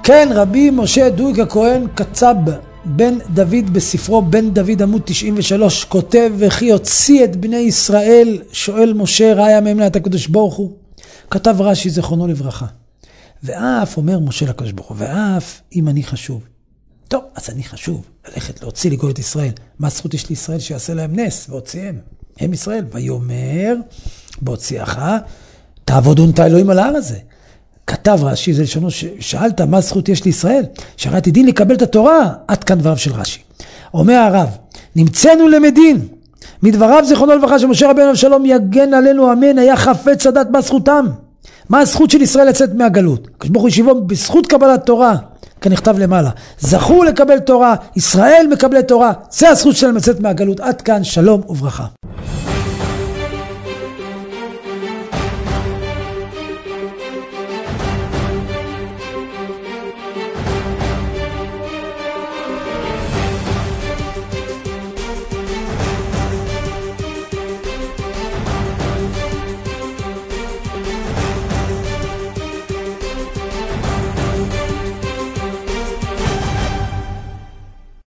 כן, רבי משה דויק הכהן קצב בן דוד בספרו בן דוד עמוד 93 כותב, וכי יוציא את בני ישראל, שואל משה ראיה מהם את הקדוש ברוך הוא. כתב רש"י זכרונו לברכה, ואף אומר משה לקדוש ברוך הוא, ואף אם אני חשוב. טוב, אז אני חשוב ללכת להוציא לגוי את ישראל. מה הזכות יש לישראל שיעשה להם נס והוציאם? הם ישראל. ויאמר בהוציאך תעבודון את האלוהים על ההר הזה. כתב רש"י, זה לשונו, שאלת מה הזכות יש לישראל? שראיתי דין לקבל את התורה. עד כאן דבריו של רש"י. אומר הרב, נמצאנו למדין מדבריו זכרונו לברכה שמשה רבנו אבשלום יגן עלינו אמן, היה חפץ לדעת מה זכותם. מה הזכות של ישראל לצאת מהגלות? הקדוש ברוך הוא השיבו בזכות קבלת תורה, כנכתב למעלה, זכו לקבל תורה, ישראל מקבלי תורה, זה הזכות שלהם לצאת מהגלות. עד כאן, שלום וברכה.